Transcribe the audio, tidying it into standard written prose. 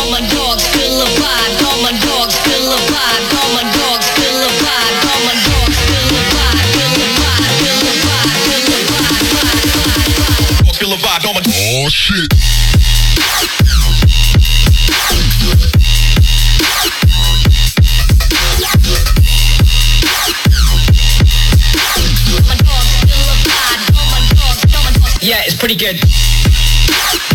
All my dogs feel the vibe. All my dogs feel the vibe. All my dogs feel the vibe. All my dogs feel the vibe. Feel the vibe. Feel the vibe. Feel the vibe. Feel the vibe. All my oh shit. My dogs feel the vibe. All my dogs. Yeah, it's pretty good.